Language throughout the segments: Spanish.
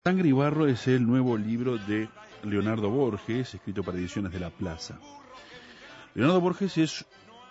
Sangre y Barro es el nuevo libro de Leonardo Borges, escrito para Ediciones de La Plaza. Leonardo Borges es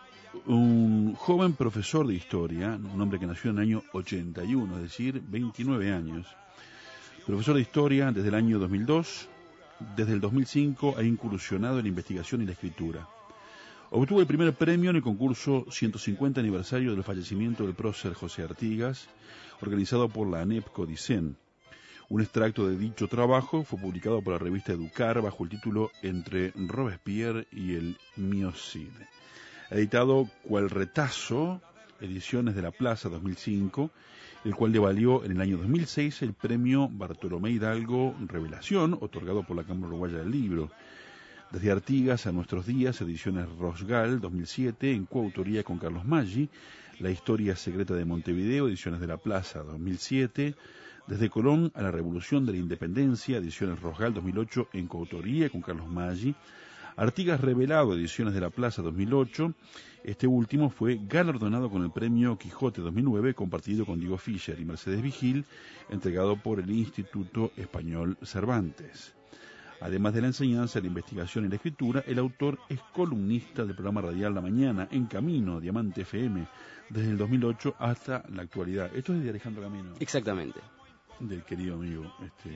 un joven profesor de historia, un hombre que nació en el año 81, es decir, 29 años. Profesor de historia desde el año 2002, desde el 2005 ha incursionado en la investigación y la escritura. Obtuvo el primer premio en el concurso 150 aniversario del fallecimiento del prócer José Artigas, organizado por la ANEP Codicen. Un extracto de dicho trabajo fue publicado por la revista Educar bajo el título Entre Robespierre y el Miocid. Editado cual retazo, Ediciones de la Plaza 2005, el cual le valió en el año 2006 el premio Bartolomé Hidalgo Revelación, otorgado por la Cámara Uruguaya del Libro. Desde Artigas a nuestros días, Ediciones Rosgal 2007, en coautoría con Carlos Maggi, La historia secreta de Montevideo, Ediciones de la Plaza 2007, Desde Colón a la Revolución de la Independencia, Ediciones Rosgal 2008, en coautoría con Carlos Maggi, Artigas Revelado, Ediciones de la Plaza 2008, este último fue galardonado con el premio Quijote 2009, compartido con Diego Fischer y Mercedes Vigil, entregado por el Instituto Español Cervantes. Además de la enseñanza, la investigación y la escritura, el autor es columnista del programa radial La Mañana, En Camino, Diamante FM, desde el 2008 hasta la actualidad. Esto es de Alejandro Camino. Exactamente. Del querido amigo.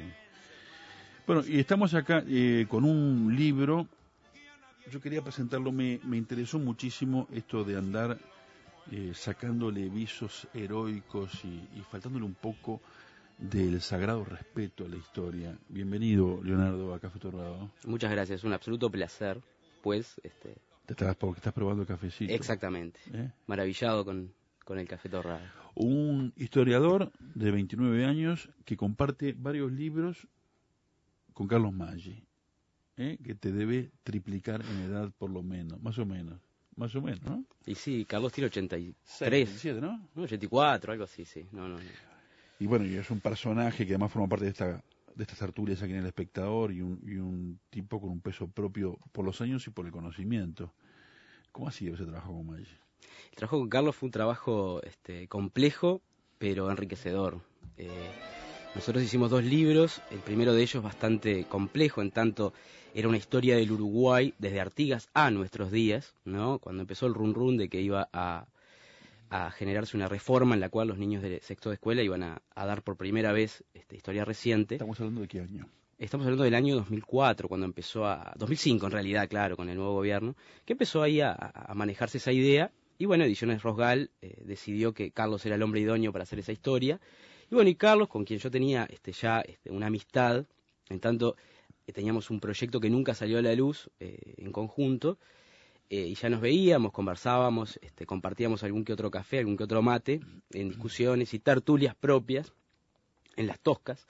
Bueno, y estamos acá con un libro. Yo quería presentarlo, me interesó muchísimo esto de andar sacándole visos heroicos y faltándole un poco del sagrado respeto a la historia. Bienvenido, Leonardo, a Café Torrado. Muchas gracias, es un absoluto placer, pues. Porque estás probando el cafecito. Exactamente, maravillado con el Café Torrado. Un historiador de 29 años que comparte varios libros con Carlos Maggi, que te debe triplicar en edad por lo menos, más o menos, ¿no? Y sí, Carlos tiene 83. 87, ¿no? 84, algo así, sí. No. Y bueno, y es un personaje que además forma parte de estas tertulias aquí en El Espectador y un tipo con un peso propio por los años y por el conocimiento. ¿Cómo ha sido ese trabajo con Maggi? El trabajo con Carlos fue un trabajo complejo, pero enriquecedor. Nosotros hicimos 2 libros, el primero de ellos bastante complejo, en tanto era una historia del Uruguay desde Artigas a nuestros días, ¿no? Cuando empezó el run run de que iba a generarse una reforma en la cual los niños de sexto de escuela iban a dar por primera vez historia reciente. ¿Estamos hablando de qué año? Estamos hablando del año 2004, cuando empezó 2005 en realidad, claro, con el nuevo gobierno, que empezó ahí a manejarse esa idea. Y bueno, Ediciones Rosgal decidió que Carlos era el hombre idóneo para hacer esa historia. Y bueno, y Carlos, con quien yo tenía ya una amistad, en tanto teníamos un proyecto que nunca salió a la luz en conjunto, y ya nos veíamos, conversábamos, compartíamos algún que otro café, algún que otro mate, en discusiones y tertulias propias, en las toscas.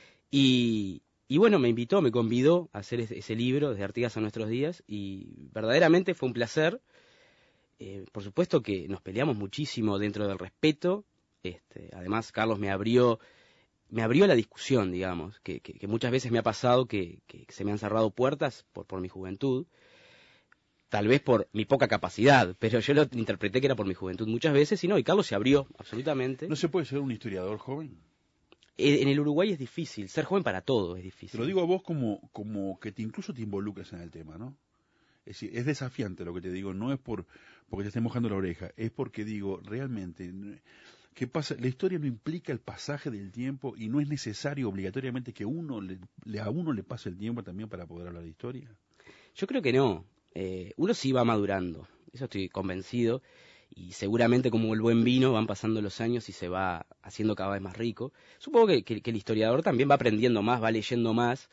Y bueno, me convidó a hacer ese libro, Desde Artigas a nuestros días, y verdaderamente fue un placer. Por supuesto que nos peleamos muchísimo dentro del respeto. Además, Carlos me abrió la discusión, digamos, que muchas veces me ha pasado que se me han cerrado puertas por mi juventud, tal vez por mi poca capacidad, pero yo lo interpreté que era por mi juventud muchas veces, y Carlos se abrió, absolutamente. ¿No se puede ser un historiador joven? En el Uruguay es difícil, ser joven para todo es difícil. Te lo digo a vos como que incluso te involucras en el tema, ¿no? Es decir, es desafiante lo que te digo, no es porque te esté mojando la oreja, es porque digo, realmente, ¿qué pasa? La historia no implica el pasaje del tiempo y no es necesario obligatoriamente que a uno le pase el tiempo también para poder hablar de historia. Yo creo que no. Uno sí va madurando, eso estoy convencido, y seguramente como el buen vino van pasando los años y se va haciendo cada vez más rico. Supongo que el historiador también va aprendiendo más, va leyendo más,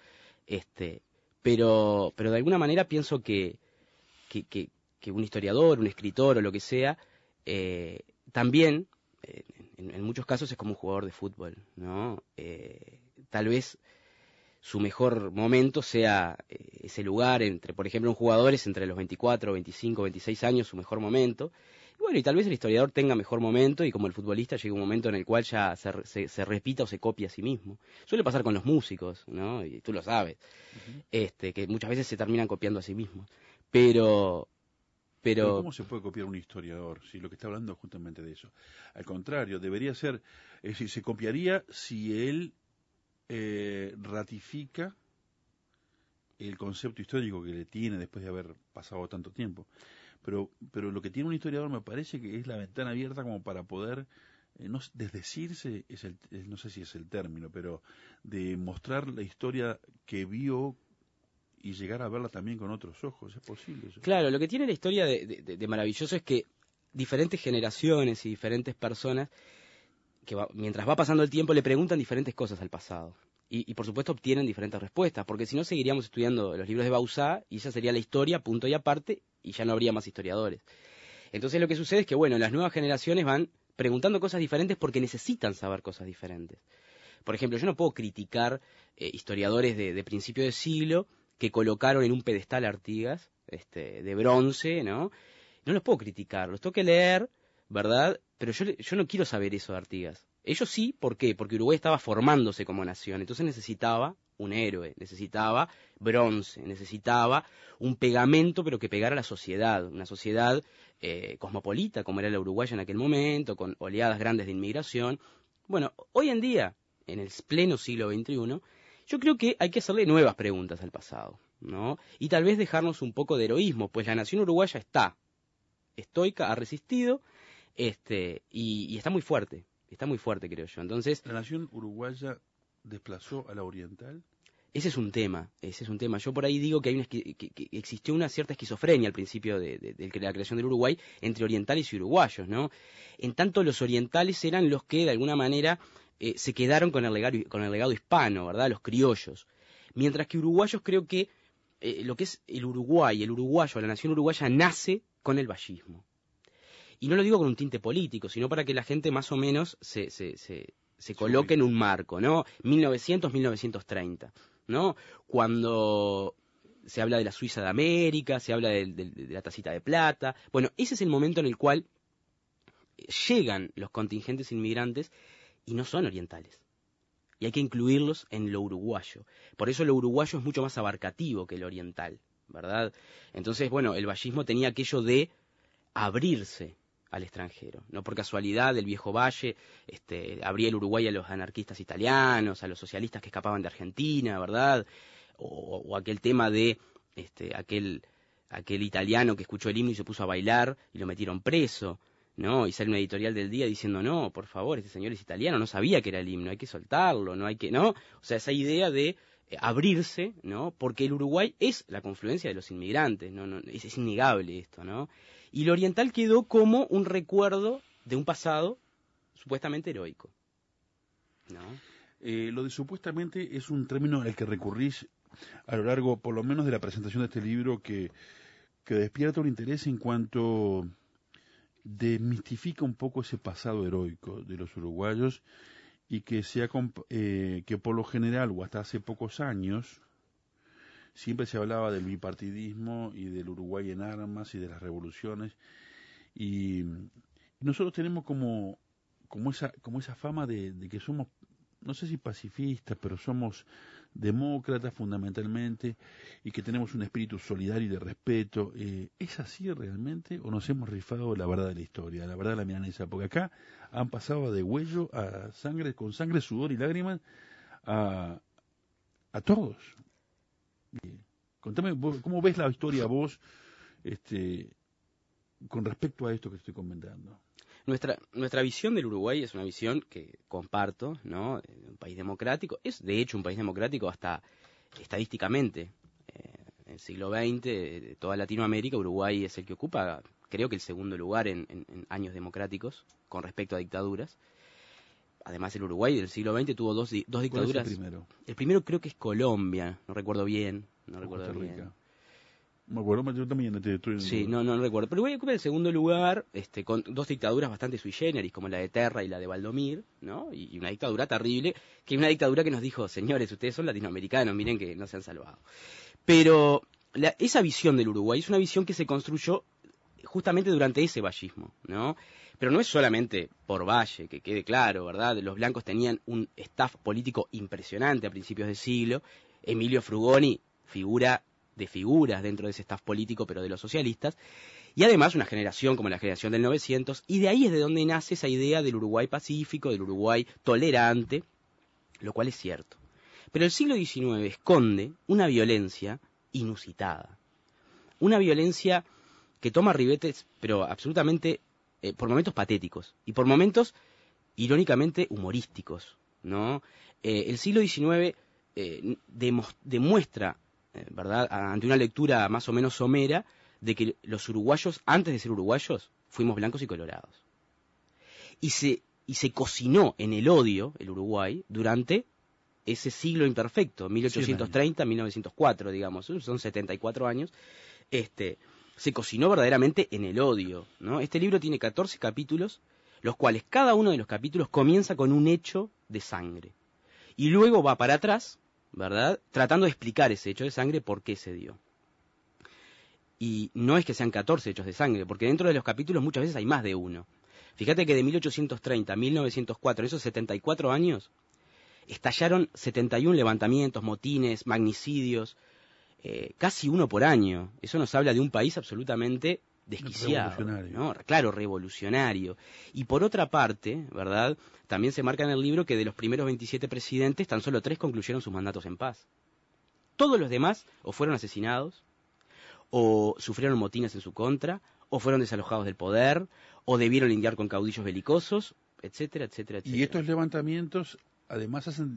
pero de alguna manera pienso que un historiador, un escritor o lo que sea, también, en muchos casos es como un jugador de fútbol, ¿no? Tal vez su mejor momento sea ese lugar por ejemplo, un jugador es entre los 24, 25, 26 años su mejor momento. Y bueno, y tal vez el historiador tenga mejor momento y como el futbolista llega un momento en el cual ya se repita o se copia a sí mismo. Suele pasar con los músicos, ¿no? Y tú lo sabes, que muchas veces se terminan copiando a sí mismos. Pero ¿cómo se puede copiar un historiador? Si lo que está hablando es justamente de eso. Al contrario, debería ser, es decir, se copiaría si él ratifica el concepto histórico que le tiene después de haber pasado tanto tiempo. Pero lo que tiene un historiador me parece que es la ventana abierta como para poder, no, desdecirse, no sé si es el término, pero de mostrar la historia que vio y llegar a verla también con otros ojos. ¿Es posible eso? Claro, lo que tiene la historia de maravilloso es que diferentes generaciones y diferentes personas, mientras va pasando el tiempo, le preguntan diferentes cosas al pasado. Y por supuesto obtienen diferentes respuestas, porque si no seguiríamos estudiando los libros de Bauzá y esa sería la historia, punto y aparte, y ya no habría más historiadores. Entonces lo que sucede es que, bueno, las nuevas generaciones van preguntando cosas diferentes porque necesitan saber cosas diferentes. Por ejemplo, yo no puedo criticar historiadores de principio de siglo que colocaron en un pedestal a Artigas, de bronce, ¿no? No los puedo criticar, los tengo que leer, ¿verdad? Pero yo no quiero saber eso de Artigas. Ellos sí, ¿por qué? Porque Uruguay estaba formándose como nación, entonces necesitaba un héroe, necesitaba bronce, necesitaba un pegamento, pero que pegara a la sociedad, una sociedad cosmopolita, como era la uruguaya en aquel momento, con oleadas grandes de inmigración. Bueno, hoy en día, en el pleno siglo XXI, yo creo que hay que hacerle nuevas preguntas al pasado, ¿no? Y tal vez dejarnos un poco de heroísmo, pues la nación uruguaya está estoica, ha resistido, y está muy fuerte, creo yo. Entonces, ¿la nación uruguaya desplazó a la oriental? ese es un tema. Yo por ahí digo que que existió una cierta esquizofrenia al principio de la creación del Uruguay entre orientales y uruguayos, ¿no? En tanto los orientales eran los que de alguna manera se quedaron con el legado hispano, ¿verdad? Los criollos. Mientras que uruguayos creo que lo que es el Uruguay, el uruguayo, la nación uruguaya nace con el vallismo. Y no lo digo con un tinte político, sino para que la gente más o menos se coloque en un marco, ¿no? 1900-1930, ¿no? Cuando se habla de la Suiza de América, se habla de la tacita de plata. Bueno, ese es el momento en el cual llegan los contingentes inmigrantes y no son orientales. Y hay que incluirlos en lo uruguayo. Por eso lo uruguayo es mucho más abarcativo que el oriental, ¿verdad? Entonces, bueno, el vallismo tenía aquello de abrirse al extranjero. No por casualidad el viejo Valle abría el Uruguay a los anarquistas italianos, a los socialistas que escapaban de Argentina, ¿verdad? O aquel tema de aquel italiano que escuchó el himno y se puso a bailar y lo metieron preso, ¿no? Y sale una editorial del día diciendo, no, por favor, este señor es italiano, no sabía que era el himno, hay que soltarlo, no hay que, ¿no? O sea, esa idea de abrirse, ¿no? Porque el Uruguay es la confluencia de los inmigrantes, ¿no? Es innegable esto, ¿no? Y lo oriental quedó como un recuerdo de un pasado supuestamente heroico, ¿no? Lo de supuestamente es un término al que recurrís a lo largo, por lo menos, de la presentación de este libro, que despierta un interés en cuanto desmistifica un poco ese pasado heroico de los uruguayos y que por lo general, o hasta hace pocos años, siempre se hablaba del bipartidismo y del Uruguay en armas y de las revoluciones, y nosotros tenemos como esa fama de que somos, no sé si pacifistas, pero somos demócratas fundamentalmente, y que tenemos un espíritu solidario y de respeto. ¿Es así realmente o nos hemos rifado la verdad de la historia, la verdad de la milanesa? Porque acá han pasado de huello a sangre, con sangre, sudor y lágrimas a todos. Contame, ¿cómo ves la historia vos con respecto a esto que estoy comentando? Nuestra visión del Uruguay es una visión que comparto, ¿no? Un país democrático, es de hecho un país democrático hasta estadísticamente. En el siglo XX, de toda Latinoamérica, Uruguay es el que ocupa, creo que el segundo lugar en años democráticos con respecto a dictaduras. Además, el Uruguay del siglo XX tuvo dos dictaduras. ¿Cuál es el primero? El primero creo que es Colombia, no recuerdo bien. Costa Rica. Me acuerdo, yo también estoy. Sí, no recuerdo. Pero Uruguay ocupa el segundo lugar, con dos dictaduras bastante sui generis, como la de Terra y la de Valdomir, ¿no? Y una dictadura terrible, que es una dictadura que nos dijo, señores, ustedes son latinoamericanos, miren que no se han salvado. Pero esa visión del Uruguay es una visión que se construyó justamente durante ese vallismo, ¿no? Pero no es solamente por Valle, que quede claro, ¿verdad? Los blancos tenían un staff político impresionante a principios del siglo. Emilio Frugoni, figura de figuras dentro de ese staff político, pero de los socialistas, y además una generación como la generación del 900, y de ahí es de donde nace esa idea del Uruguay pacífico, del Uruguay tolerante, lo cual es cierto. Pero el siglo XIX esconde una violencia inusitada. Una violencia que toma ribetes, pero absolutamente, por momentos patéticos y por momentos irónicamente humorísticos, ¿no? El siglo XIX demuestra, ¿verdad?, ante una lectura más o menos somera, de que los uruguayos, antes de ser uruguayos, fuimos blancos y colorados. Y se cocinó en el odio el Uruguay durante ese siglo imperfecto, 1830-1904, digamos, son 74 años, se cocinó verdaderamente en el odio, ¿no? Este libro tiene 14 capítulos, los cuales cada uno de los capítulos comienza con un hecho de sangre. Y luego va para atrás, ¿verdad?, tratando de explicar ese hecho de sangre, por qué se dio. Y no es que sean 14 hechos de sangre, porque dentro de los capítulos muchas veces hay más de uno. Fíjate que de 1830 a 1904, en esos 74 años, estallaron 71 levantamientos, motines, magnicidios, casi uno por año. Eso nos habla de un país absolutamente desquiciado, ¿no? Claro, revolucionario. Y por otra parte, ¿verdad?, también se marca en el libro que de los primeros 27 presidentes, tan solo 3 concluyeron sus mandatos en paz. Todos los demás o fueron asesinados, o sufrieron motines en su contra, o fueron desalojados del poder, o debieron lidiar con caudillos belicosos, etcétera, etcétera, etcétera. Y estos levantamientos, además, hacen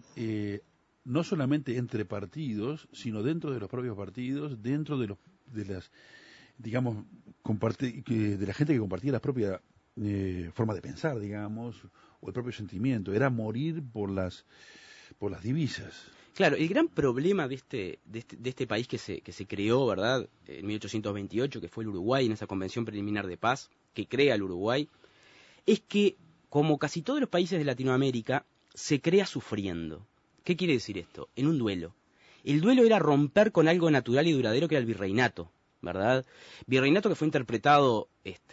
no solamente entre partidos, sino dentro de los propios partidos, dentro de las, digamos, de la gente que compartía la propia forma de pensar, digamos, o el propio sentimiento. Era morir por las divisas. Claro, el gran problema de este país que se creó, ¿verdad?, en 1828, que fue el Uruguay, en esa convención preliminar de paz, que crea el Uruguay, es que, como casi todos los países de Latinoamérica, se crea sufriendo. ¿Qué quiere decir esto? En un duelo. El duelo era romper con algo natural y duradero que era el virreinato, ¿verdad? Virreinato que fue interpretado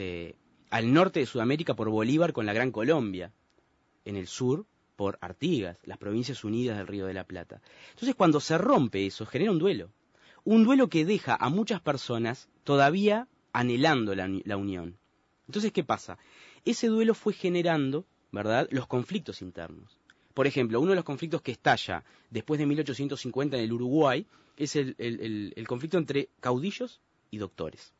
al norte de Sudamérica por Bolívar con la Gran Colombia, en el sur por Artigas, las Provincias Unidas del Río de la Plata. Entonces, cuando se rompe eso, genera un duelo que deja a muchas personas todavía anhelando la unión. Entonces, ¿qué pasa? Ese duelo fue generando, ¿verdad?, los conflictos internos. Por ejemplo, uno de los conflictos que estalla después de 1850 en el Uruguay es el conflicto entre caudillos y doctores.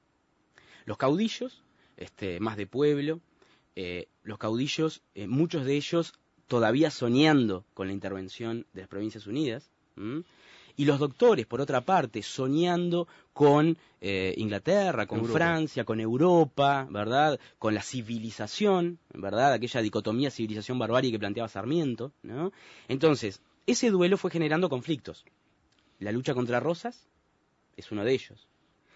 Los caudillos, más de pueblo, los caudillos, muchos de ellos todavía soñando con la intervención de las Provincias Unidas, y los doctores, por otra parte, soñando con Inglaterra, con Europa, Francia, con Europa, ¿verdad?, con la civilización, ¿verdad?, aquella dicotomía civilización-barbarie que planteaba Sarmiento, ¿no? Entonces, ese duelo fue generando conflictos. La lucha contra Rosas es uno de ellos.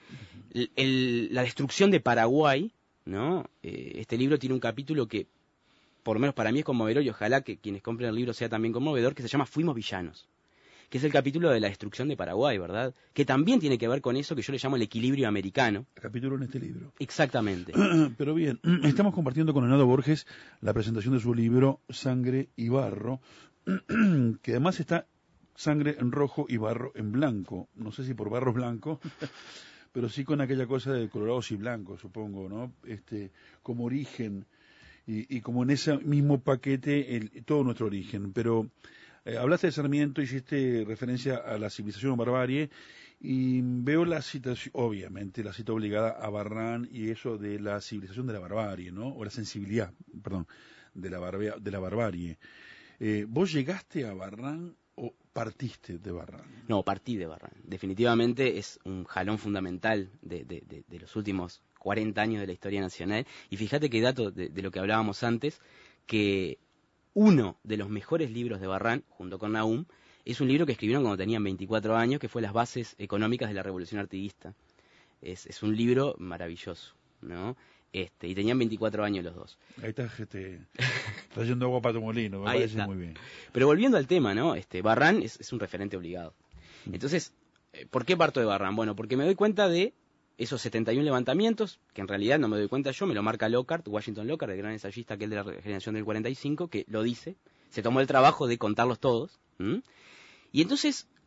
La destrucción de Paraguay, ¿no? Este libro tiene un capítulo que, por lo menos para mí, es conmovedor, y ojalá que quienes compren el libro sea también conmovedor, que se llama Fuimos Villanos, que es el capítulo de la destrucción de Paraguay, ¿verdad?, que también tiene que ver con eso que yo le llamo el equilibrio americano. El capítulo en este libro. Exactamente. Pero bien, estamos compartiendo con Leonardo Borges la presentación de su libro Sangre y Barro, que además está sangre en rojo y barro en blanco. No sé si por barro blanco, pero sí con aquella cosa de colorados y blancos, supongo, ¿no? Como origen y como en ese mismo paquete todo nuestro origen. Pero hablaste de Sarmiento, hiciste referencia a la civilización o barbarie, y veo la citación, obviamente, la cita obligada a Barrán y eso de la civilización de la barbarie, ¿no? O la sensibilidad, perdón, de la barbarie. ¿Vos llegaste a Barrán o partiste de Barrán? No, partí de Barrán. Definitivamente es un jalón fundamental de los últimos 40 años de la historia nacional. Y fíjate qué dato de lo que hablábamos antes, que uno de los mejores libros de Barrán, junto con Nahum, es un libro que escribieron cuando tenían 24 años, que fue Las bases económicas de la Revolución Artiguista. Es un libro maravilloso, ¿no? Y tenían 24 años los dos. Ahí estás trayendo agua para tu molino, me parece muy bien. Pero volviendo al tema, ¿no? Barrán es un referente obligado. Entonces, ¿por qué parto de Barrán? Bueno, porque me doy cuenta de esos 71 levantamientos, que en realidad no me doy cuenta yo, me lo marca Lockhart, Washington Lockhart, el gran ensayista aquel de la generación del 45, que lo dice, se tomó el trabajo de contarlos todos. Y entonces,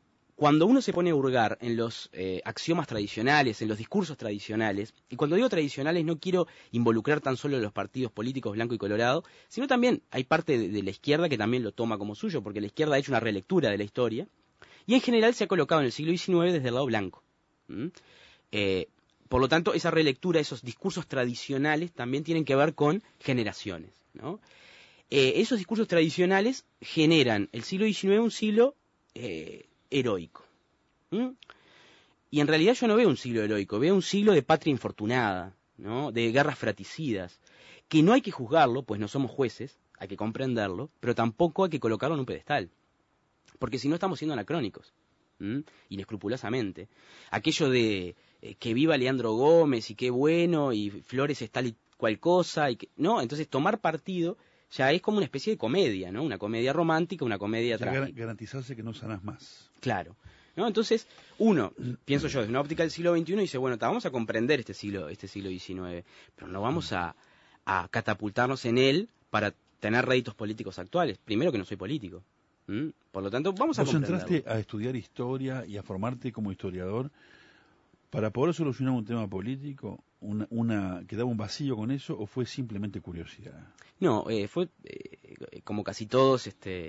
cuando uno se pone a hurgar en los axiomas tradicionales, en los discursos tradicionales, y cuando digo tradicionales no quiero involucrar tan solo los partidos políticos blanco y colorado, sino también hay parte de la izquierda que también lo toma como suyo, porque la izquierda ha hecho una relectura de la historia, y en general se ha colocado en el siglo XIX desde el lado blanco. Por lo tanto, esa relectura, esos discursos tradicionales también tienen que ver con generaciones, ¿no? Esos discursos tradicionales generan el siglo XIX un siglo heroico. Y en realidad yo no veo un siglo heroico, veo un siglo de patria infortunada, ¿no? De guerras fratricidas, que no hay que juzgarlo, pues no somos jueces, hay que comprenderlo, pero tampoco hay que colocarlo en un pedestal, porque si no estamos siendo anacrónicos, inescrupulosamente. Aquello de que viva Leandro Gómez y qué bueno, y Flores es tal y cual cosa, y que, ¿no? Entonces tomar partido ya es como una especie de comedia, ¿no? Una comedia romántica, una comedia trágica. Garantizarse que no sanás más. Claro, ¿no? Entonces, uno, pienso yo, desde una óptica del siglo XXI, dice, bueno, vamos a comprender este siglo XIX, pero no vamos a catapultarnos en él para tener réditos políticos actuales. Primero que no soy político. Por lo tanto, vamos a comprenderlo. ¿Vos entraste a estudiar historia y a formarte como historiador para poder solucionar un tema político? ¿Quedaba un vacío con eso o fue simplemente curiosidad? No, fue como casi todos,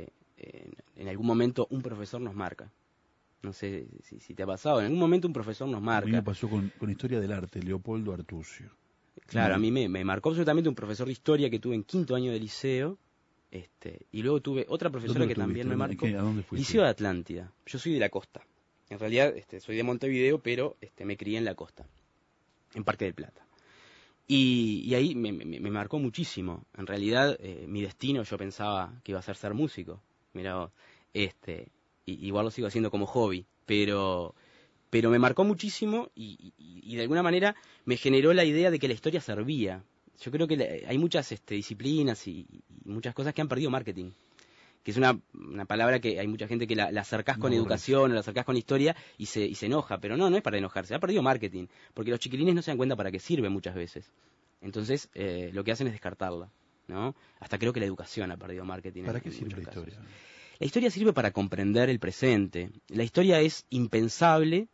en algún momento un profesor nos marca. No sé si te ha pasado, en algún momento un profesor nos marca. A mí me pasó con historia del arte, Leopoldo Artucio. Claro, a mí me marcó absolutamente un profesor de historia que tuve en quinto año de liceo, y luego tuve otra profesora que también me marcó. ¿A dónde fuiste? Liceo de Atlántida. Yo soy de la costa. En realidad soy de Montevideo, pero me crié en la costa, en Parque del Plata. Y ahí me marcó muchísimo. En realidad, mi destino yo pensaba que iba a ser músico. Mirá vos, igual lo sigo haciendo como hobby, pero me marcó muchísimo y de alguna manera me generó la idea de que la historia servía. Yo creo que hay muchas disciplinas y muchas cosas que han perdido marketing, que es una palabra que hay mucha gente que la acercás con educación o la acercás con historia y se enoja, pero no es para enojarse, ha perdido marketing, porque los chiquilines no se dan cuenta para qué sirve muchas veces. Entonces, lo que hacen es descartarla, ¿no? Hasta creo que la educación ha perdido marketing. ¿Para qué sirve la historia? La historia sirve para comprender el presente. La historia es impensada,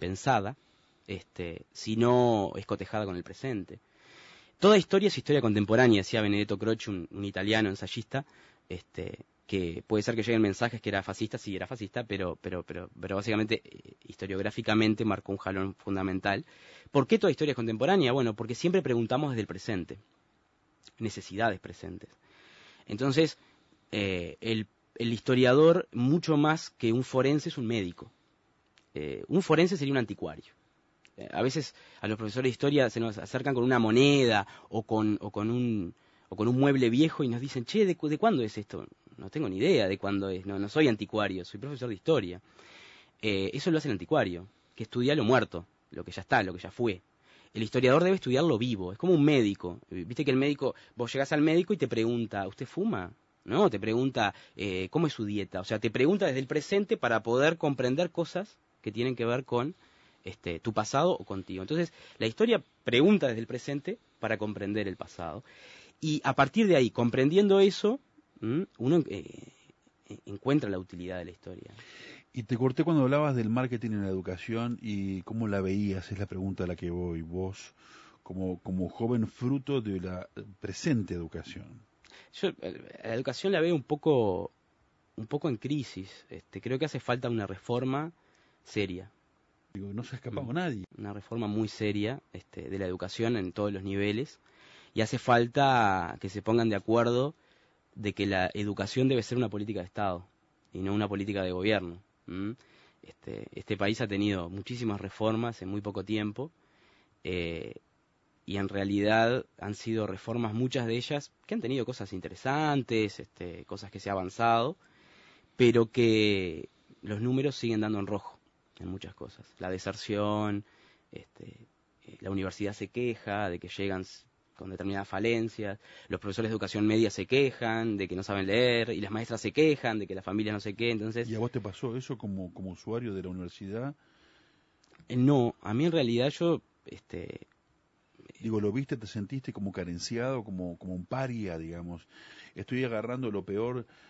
si no es cotejada con el presente. Toda historia es historia contemporánea, decía Benedetto Croce, un italiano ensayista, que puede ser que lleguen mensajes que era fascista, sí era fascista, pero básicamente historiográficamente marcó un jalón fundamental. ¿Por qué toda historia es contemporánea? Bueno, porque siempre preguntamos desde el presente, necesidades presentes. Entonces, el historiador, mucho más que un forense, es un médico. Un forense sería un anticuario. A veces a los profesores de historia se nos acercan con una moneda o con un mueble viejo y nos dicen, che, ¿de cuándo es esto? No tengo ni idea de cuándo es, no soy anticuario, soy profesor de historia. Eso lo hace el anticuario, que estudia lo muerto, lo que ya está, lo que ya fue. El historiador debe estudiar lo vivo, es como un médico. Viste que el médico, vos llegás al médico y te pregunta, ¿usted fuma? ¿No? Te pregunta, ¿cómo es su dieta? O sea, te pregunta desde el presente para poder comprender cosas que tienen que ver con tu pasado o contigo. Entonces, la historia pregunta desde el presente para comprender el pasado. Y a partir de ahí, comprendiendo eso, uno encuentra la utilidad de la historia. Y te corté cuando hablabas del marketing en la educación y cómo la veías, es la pregunta a la que voy, vos como joven fruto de la presente educación. Yo la educación la veo un poco en crisis. Creo que hace falta una reforma seria. Digo, no se ha escapado nadie. Una reforma muy seria de la educación en todos los niveles. Y hace falta que se pongan de acuerdo de que la educación debe ser una política de Estado y no una política de gobierno. Este país ha tenido muchísimas reformas en muy poco tiempo y en realidad han sido reformas, muchas de ellas, que han tenido cosas interesantes, cosas que se ha avanzado, pero que los números siguen dando en rojo en muchas cosas. La deserción, la universidad se queja de que llegan con determinadas falencias, los profesores de educación media se quejan de que no saben leer, y las maestras se quejan de que las familias no sé qué, entonces... ¿Y a vos te pasó eso como usuario de la universidad? No, a mí en realidad yo... Digo, ¿lo viste, te sentiste como carenciado, como un paria, digamos? Estoy agarrando lo peor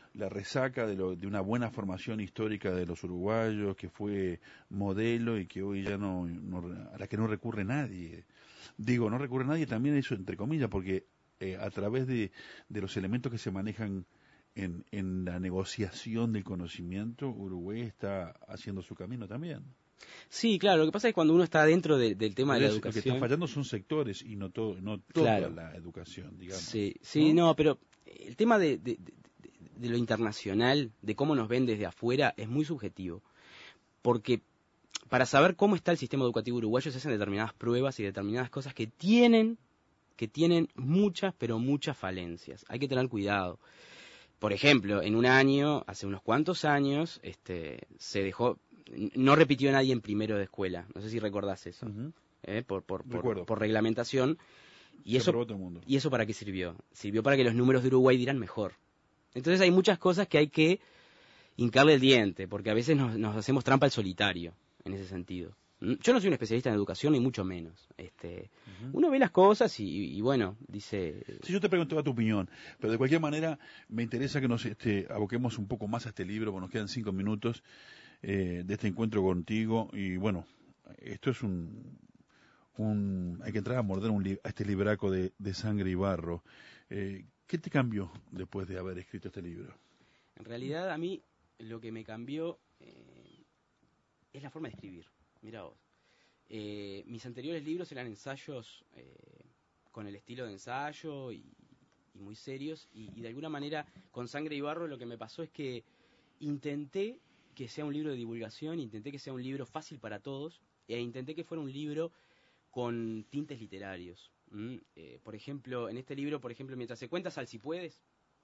la resaca de una buena formación histórica de los uruguayos, que fue modelo y que hoy ya a la que no recurre nadie. Digo, no recurre nadie también eso entre comillas, porque a través de los elementos que se manejan en la negociación del conocimiento, Uruguay está haciendo su camino también. Sí, claro, lo que pasa es que cuando uno está dentro del tema de la Entonces, lo que está educación... fallando son sectores y no toda Claro. la educación, digamos. Sí, sí, ¿no? no, pero el tema de lo internacional, de cómo nos ven desde afuera, es muy subjetivo. Porque para saber cómo está el sistema educativo uruguayo se hacen determinadas pruebas y determinadas cosas que tienen muchas, pero muchas falencias. Hay que tener cuidado. Por ejemplo, en un año, hace unos cuantos años, se dejó, no repitió nadie en primero de escuela. No sé si recordás eso. Uh-huh. Por reglamentación. Y Se eso, aprobó todo el mundo. ¿Y eso para qué sirvió? Sirvió para que los números de Uruguay dieran mejor. Entonces hay muchas cosas que hay que hincarle el diente, porque a veces nos hacemos trampa al solitario, en ese sentido. Yo no soy un especialista en educación, ni mucho menos. Uno ve las cosas y bueno, dice... Sí, yo te preguntaba tu opinión, pero de cualquier manera me interesa que nos aboquemos un poco más a este libro, porque nos quedan 5 minutos de este encuentro contigo, y bueno, esto es hay que entrar a morder a este libraco de sangre y barro. ¿Qué te cambió después de haber escrito este libro? En realidad a mí lo que me cambió es la forma de escribir. Mirá vos. Mis anteriores libros eran ensayos con el estilo de ensayo y muy serios, y de alguna manera con Sangre y Barro lo que me pasó es que intenté que sea un libro de divulgación, intenté que sea un libro fácil para todos, e intenté que fuera un libro con tintes literarios. Por ejemplo, en este libro, mientras se cuenta Sal si puedes,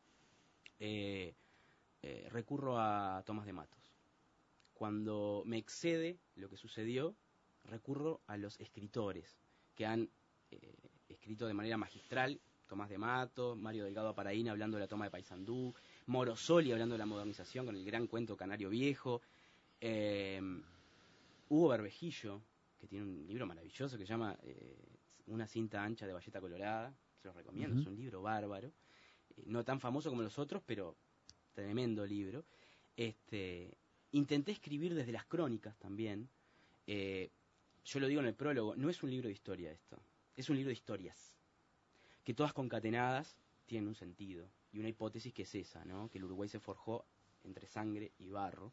recurro a Tomás de Matos. Cuando me excede lo que sucedió, recurro a los escritores que han escrito de manera magistral. Tomás de Matos, Mario Delgado Aparaína hablando de la toma de Paysandú, Morosoli hablando de la modernización con el gran cuento Canario Viejo, Hugo Berbejillo, que tiene un libro maravilloso que se llama Una cinta ancha de bayeta colorada, se los recomiendo, es un libro bárbaro, no tan famoso como los otros, pero tremendo libro. Intenté escribir desde las crónicas también. Yo lo digo en el prólogo, no es un libro de historia esto, es un libro de historias, que todas concatenadas tienen un sentido, y una hipótesis que es esa, ¿no? Que el Uruguay se forjó entre sangre y barro.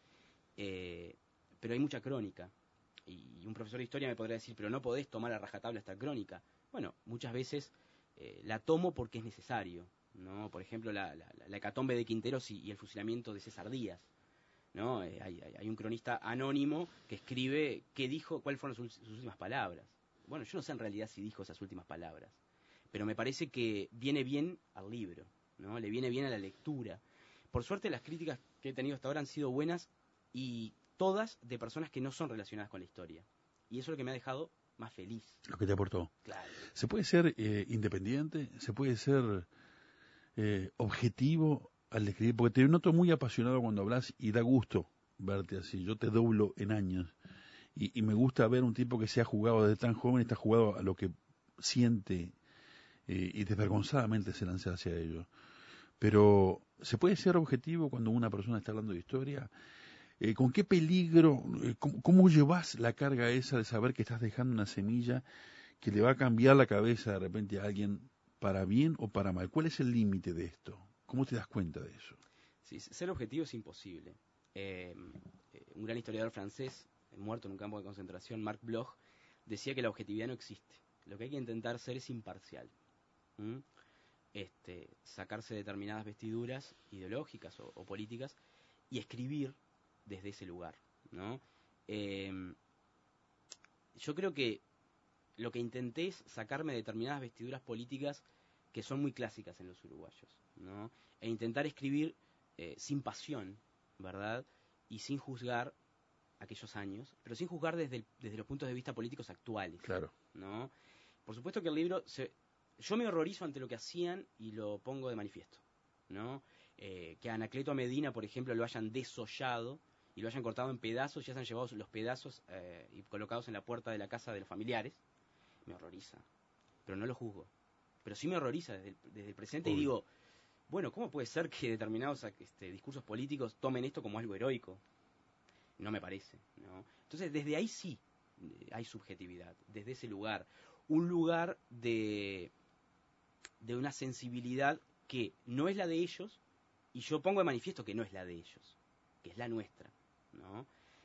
Pero hay mucha crónica, y un profesor de historia me podría decir, pero no podés tomar a rajatabla esta crónica. Bueno, muchas veces la tomo porque es necesario, ¿no? Por ejemplo, la hecatombe de Quinteros y el fusilamiento de César Díaz, ¿no? Hay un cronista anónimo que escribe qué dijo, cuáles fueron sus últimas palabras. Bueno, yo no sé en realidad si dijo esas últimas palabras, pero me parece que viene bien al libro, ¿no? Le viene bien a la lectura. Por suerte las críticas que he tenido hasta ahora han sido buenas, y todas de personas que no son relacionadas con la historia. Y eso es lo que me ha dejado más feliz. Lo que te aportó. Claro. ¿Se puede ser independiente? ¿Se puede ser objetivo al escribir? Porque te noto muy apasionado cuando hablas y da gusto verte así. Yo te doblo en años y me gusta ver un tipo que se ha jugado desde tan joven y está jugado a lo que siente y desvergonzadamente se lanza hacia ello. Pero ¿se puede ser objetivo cuando una persona está hablando de historia? ¿Con qué peligro, cómo llevas la carga esa de saber que estás dejando una semilla que le va a cambiar la cabeza de repente a alguien para bien o para mal? ¿Cuál es el límite de esto? ¿Cómo te das cuenta de eso? Sí, ser objetivo es imposible. Un gran historiador francés, muerto en un campo de concentración, Marc Bloch, decía que la objetividad no existe. Lo que hay que intentar ser es imparcial. Sacarse determinadas vestiduras ideológicas o políticas y escribir desde ese lugar, ¿no? Yo creo que lo que intenté es sacarme determinadas vestiduras políticas que son muy clásicas en los uruguayos, ¿no? E intentar escribir sin pasión, ¿verdad? Y sin juzgar aquellos años, pero sin juzgar desde los puntos de vista políticos actuales, claro, ¿no? Por supuesto que el libro, yo me horrorizo ante lo que hacían y lo pongo de manifiesto, ¿no? Que a Anacleto Medina, por ejemplo, lo hayan desollado y lo hayan cortado en pedazos, ya se han llevado los pedazos y colocados en la puerta de la casa de los familiares, me horroriza, pero no lo juzgo. Pero sí me horroriza desde el presente. Obvio. Y digo, bueno, ¿cómo puede ser que determinados discursos políticos tomen esto como algo heroico? No me parece, ¿no? Entonces, desde ahí sí hay subjetividad, desde ese lugar. Un lugar de una sensibilidad que no es la de ellos, y yo pongo de manifiesto que no es la de ellos, que es la nuestra, ¿no?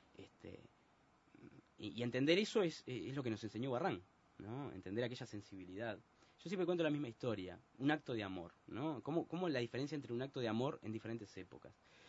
Y entender eso es lo que nos enseñó Barrán, ¿no? Entender aquella sensibilidad. Yo siempre cuento la misma historia, un acto de amor, ¿no? ¿Cómo la diferencia entre un acto de amor en diferentes épocas?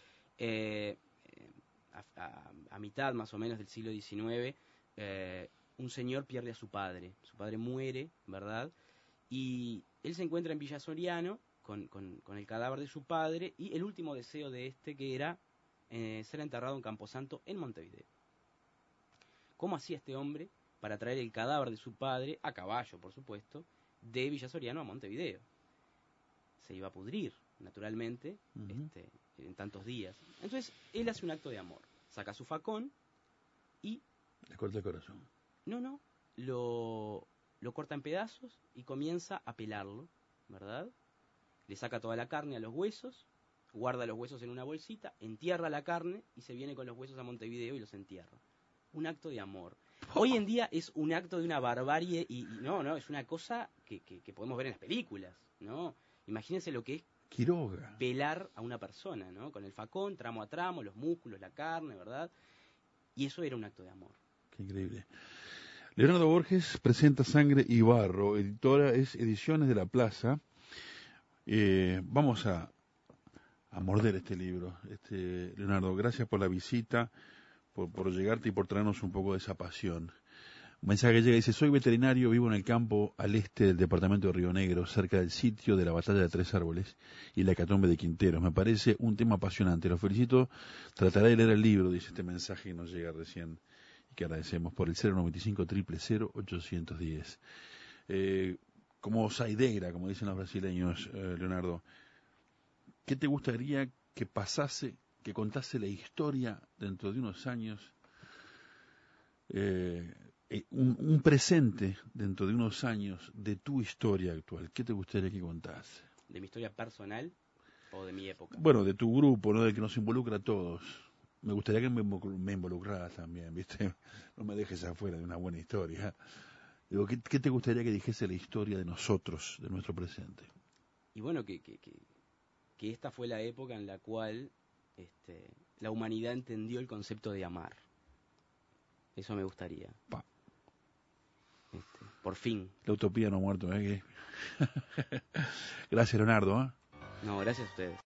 A mitad más o menos del siglo XIX, un señor pierde a su padre muere, ¿verdad? Y él se encuentra en Villa Soriano con el cadáver de su padre y el último deseo de que era ser enterrado en Camposanto, en Montevideo. ¿Cómo hacía este hombre para traer el cadáver de su padre, a caballo por supuesto, de Villa Soriano a Montevideo? Se iba a pudrir, naturalmente, en tantos días. Entonces, él hace un acto de amor. Saca su facón y... Le corta el corazón. No, lo corta en pedazos y comienza a pelarlo, ¿verdad? Le saca toda la carne a los huesos, guarda los huesos en una bolsita, entierra la carne y se viene con los huesos a Montevideo y los entierra. Un acto de amor. Hoy en día es un acto de una barbarie y no, es una cosa que podemos ver en las películas, ¿no? Imagínense lo que es Quiroga. pelar a una persona, ¿no? Con el facón, tramo a tramo, los músculos, la carne, ¿verdad? Y eso era un acto de amor. Qué increíble. Leonardo Borges presenta Sangre y Barro, editora es Ediciones de la Plaza. Vamos a morder este libro. Leonardo, gracias por la visita, por llegarte y por traernos un poco de esa pasión. Un mensaje que llega y dice: soy veterinario, vivo en el campo al este del departamento de Río Negro, cerca del sitio de la batalla de Tres Árboles y la hecatombe de Quinteros. Me parece un tema apasionante. Los felicito. Trataré de leer el libro, dice este mensaje que nos llega recién y que agradecemos por el 095 810. Como saideira, como dicen los brasileños, Leonardo, ¿qué te gustaría que pasase, que contase la historia dentro de unos años? Un presente dentro de unos años de tu historia actual. ¿Qué te gustaría que contase? ¿De mi historia personal o de mi época? Bueno, de tu grupo, ¿no? Del que nos involucra a todos. Me gustaría que me involucraras también, ¿viste? No me dejes afuera de una buena historia. Digo, ¿qué te gustaría que dijese la historia de nosotros, de nuestro presente? Y bueno, que esta fue la época en la cual la humanidad entendió el concepto de amar. Eso me gustaría. Por fin. La utopía no ha muerto, ¿eh? Gracias, Leonardo, ¿eh? No, gracias a ustedes.